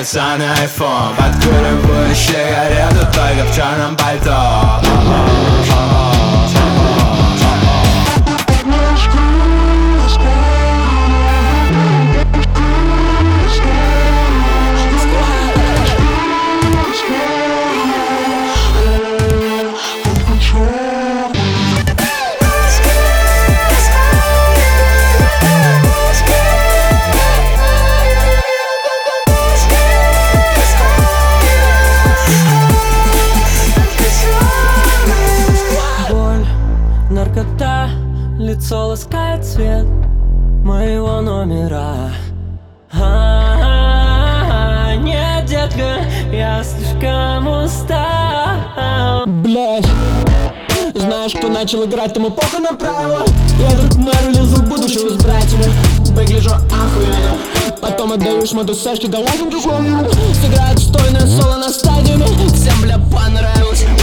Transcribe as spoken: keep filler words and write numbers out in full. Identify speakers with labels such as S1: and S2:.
S1: ссаный айфон. Подкуриваю сигарету только в черном пальто.
S2: Наркота, лицо ласкает цвет моего номера. А-а-а, нет, детка, я слишком устал.
S3: Блять, знаешь, кто начал играть, тому похуй на правила. Я тут на рулезу будущего с братьями. Выгляжу охуенно. Потом отдаю шмоту Сашке, да ладно другому. Сыграют стойное соло на стадиуме. Всем, бля, понравилось.